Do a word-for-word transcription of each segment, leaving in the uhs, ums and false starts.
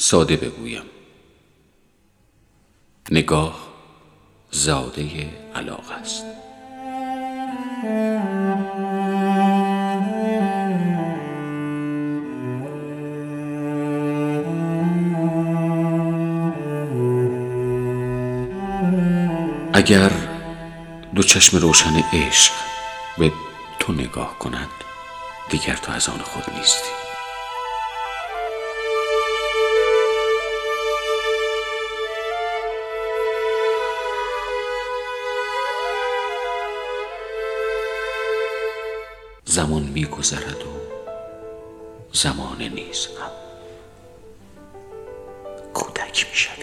ساده بگویم، نگاه زاده علاقه است. اگر دو چشم روشن عشق به تو نگاه کند، دیگر تو از آن خود نیستی. زمان می گذرد و زمانه نیز هم. کودک می شوی،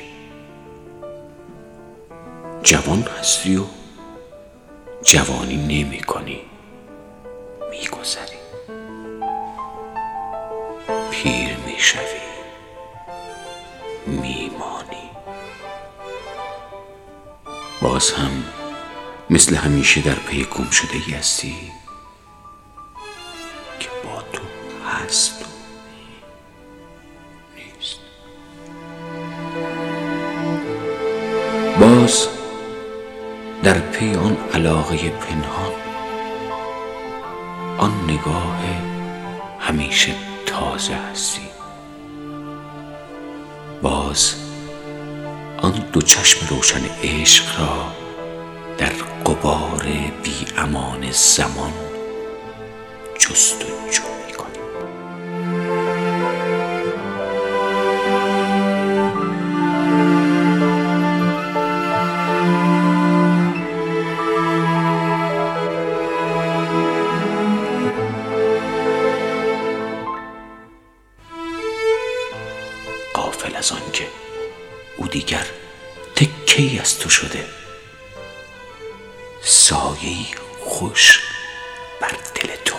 جوان هستی و جوانی نمی کنی، می گذری. پیر می شوی، می مانی. باز هم مثل همیشه در پی گم شدگی هستی که با تو هست و نیست. باز در پی آن علاقه پنهان، آن نگاه همیشه تازه هستی. باز آن دو چشم روشن عشق را در غبار بی امان زمان جستجو می‌کنی. غافل از آن که او دیگر تکه‌ای از تو شده، سایه‌ای خوش بر دل تو.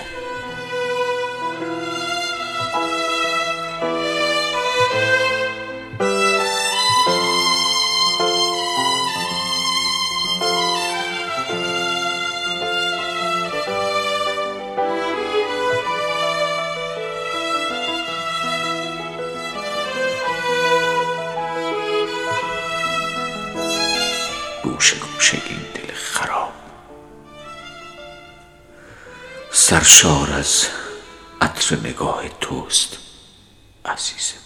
گوشه گوشه این دل خراب سرشار از عطر نگاه توست عزیزم.